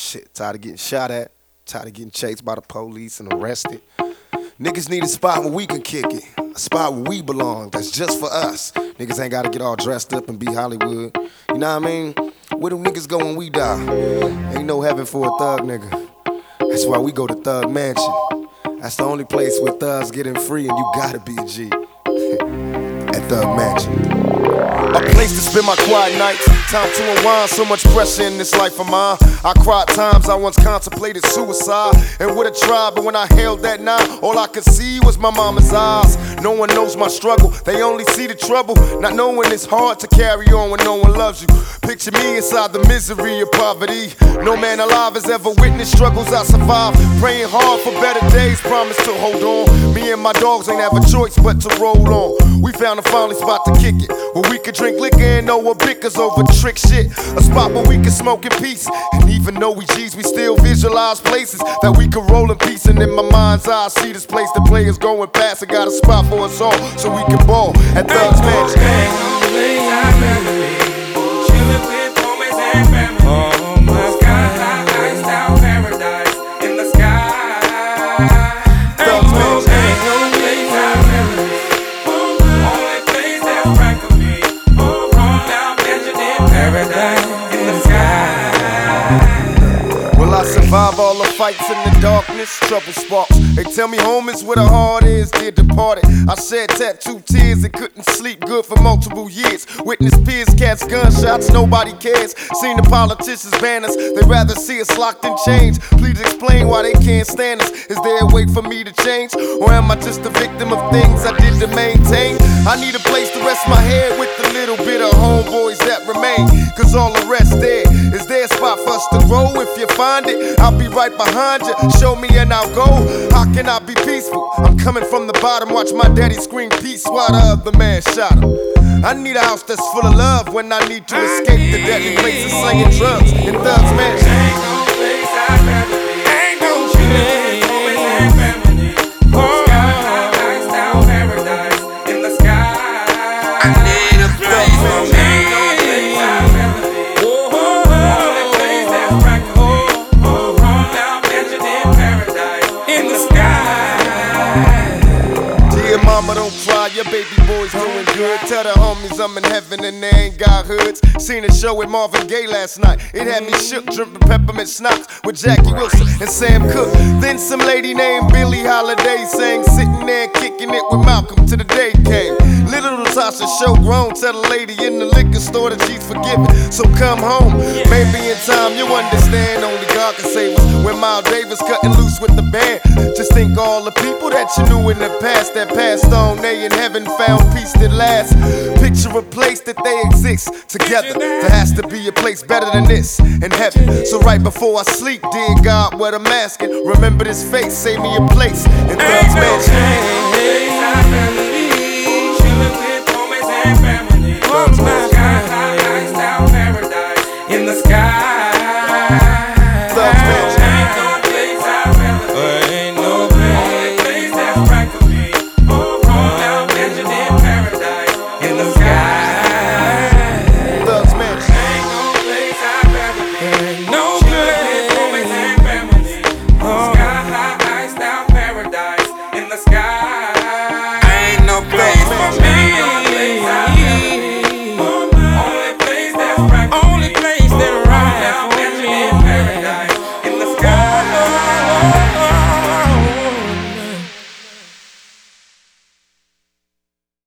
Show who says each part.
Speaker 1: Shit, tired of getting shot at, tired of getting chased by the police and arrested. Niggas need a spot where we can kick it, a spot where we belong, that's just for us. Niggas ain't gotta get all dressed up and be Hollywood. You know what I mean? Where do niggas go when we die? Ain't no heaven for a thug nigga. That's why we go to Thug Mansion. That's the only place where thugs getting free and you gotta be a G. At Thug Mansion. A place to spend my quiet nights, time to unwind, so much pressure in this life of mine. I cried times I once contemplated suicide and would've tried, but when I held that knife, all I could see was my mama's eyes. No one knows my struggle, they only see the trouble, not knowing it's hard to carry on when no one loves you. Picture me inside the misery of poverty. No man alive has ever witnessed struggles I survived. Praying hard for better days, promise to hold on. Me and my dogs ain't have a choice but to roll on. We found a finally spot to kick it, where we could drink liquor and know what bickers over trick shit. A spot where we can smoke in peace. And even though we G's, we still visualize places that we could roll in peace. And in my mind's eye, I see this place the players going past. I got a spot for us all, so we can ball at Thug's Mansion.
Speaker 2: Chillin' with homies and family. Oh my sky, iced out paradise in the sky.
Speaker 1: Thug's Mansion.
Speaker 2: Ain't no place I'd rather be. Only place that's right for me. Roll out mansion in paradise in the sky.
Speaker 1: Will I survive all the fights in the darkness? Trouble sparks. They tell me home is where the heart is, dear departed. I shed tattooed tears and couldn't sleep good for multiple years. Witness peers, cats, gunshots, nobody cares. Seen the politicians ban us, they rather see us locked in chains. Please explain why they can't stand us. Is there a way for me to change? Or am I just a victim of things I did to maintain? I need a place to rest my head with the little bit of homeboys that remain. Cause all the rest dead. Is there a spot for us to grow? If you find it, I'll be right behind you. Show me and I'll go. How can I be peaceful? I'm coming from the bottom. Watch my daddy scream peace while the other man shot him. I need a house that's full of love when I need to escape the deadly places slinging drugs in Thug's Mansion.
Speaker 2: Ain't no place I'd rather be. Ain't no chillin' with homies and family. Sky, iced out paradise in the sky.
Speaker 3: I need a place for me.
Speaker 2: Ain't no place I'd rather be. Only place that's right for me. Roll out mansion in paradise in the sky.
Speaker 1: Dear mama, don't cry, your baby boy's doing good. Tell the homies I'm in heaven and they ain't got hoods. Seen a show with Marvin Gaye last night. It had me shook, dripping peppermint schnapps with Jackie Wilson and Sam Cooke. Then some lady named Billie Holiday sang, sitting there kicking it with Malcolm till the day came. Little Natasha show grown, tell the lady in the liquor store that she's forgiven. So come home, maybe in time you'll understand. Only God can save us. When Miles Davis cutting loose with the band, just think all the people that you knew in the past that passed on, they in heaven found peace that lasts. Picture a place that they exist together. There has to be a place better than this in heaven. So right before I sleep, dear God, what I'm asking, remember this face, save me a place in Thug's Mansion.
Speaker 2: Chillin' with homies and family. Sky, iced out paradise in the sky.
Speaker 1: Thug's Mansion.
Speaker 2: Ain't no place I'd rather be.
Speaker 3: Ain't no place.
Speaker 2: Only place that's right for me. Roll out mansion in paradise in the sky.
Speaker 1: Thug's Mansion.
Speaker 2: Ain't no place I'd rather be.
Speaker 3: Ain't no
Speaker 2: Chillin' with homies and family. Sky, iced out paradise in the sky.
Speaker 3: Ain't no place for me.
Speaker 2: Only place that's right for
Speaker 3: Only
Speaker 2: me.
Speaker 3: place that
Speaker 2: Roll
Speaker 3: right
Speaker 2: out
Speaker 3: for
Speaker 2: mansion
Speaker 3: me.
Speaker 2: in paradise in the sky.